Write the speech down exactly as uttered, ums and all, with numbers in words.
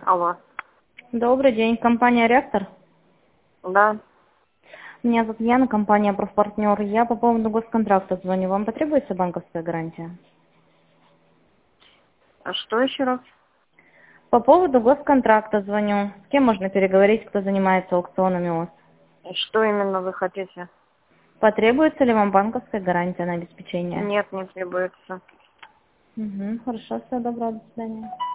Алло. Добрый день, компания «Реактор». Да. Меня зовут Яна, компания «Профпартнер». Я по поводу госконтракта звоню. Вам потребуется банковская гарантия? А что еще раз? По поводу госконтракта звоню. С кем можно переговорить, кто занимается аукционами у вас? И что именно вы хотите? Потребуется ли вам банковская гарантия на обеспечение? Нет, не требуется. Угу, хорошо, всего доброго, до свидания.